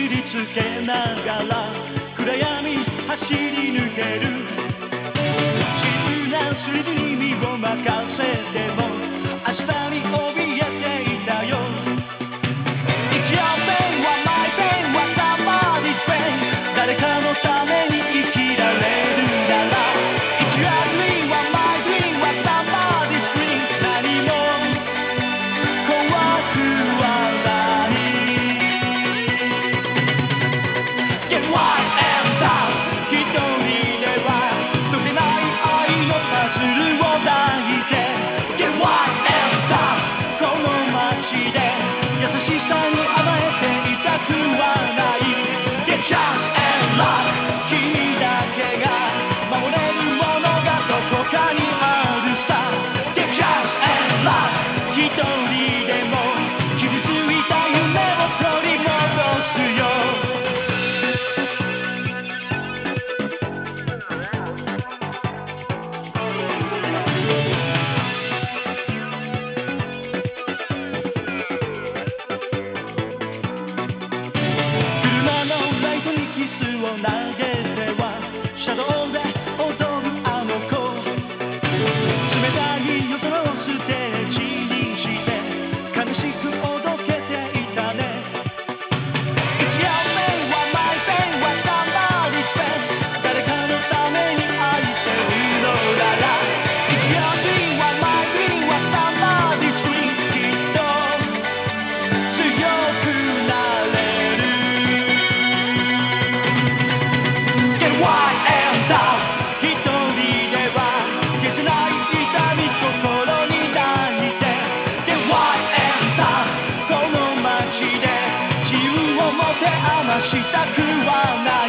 りつけながら暗闇走り抜ける静なスリルに身を任せても明日に怯えていたよ It's your pain, what my pain, what somebody's pain 誰かのために生きられるなら It's your dream, what my dream, what somebody's dream 何も怖くはない Get wild and down 一人では解けない愛のパズルを抱いて Get wild and down この街で優しさに甘えていたくはない Get chance and love 君だけが守れるものがどこかにあるさ Get chance and love 一人でも傷ついた夢を取り戻すよキスを投げてはシャドウで踊るあの子冷たい夜空をステージにして悲しくおどけていたね It's your pain, what my pain, what somebody's pain 誰かのために愛してるのなら It's your dream, what my dream, what somebody's dream きっと強くなれるWild and down 一人では消せない痛み心に抱いて Get wild and down この街で自由を持て余したくはない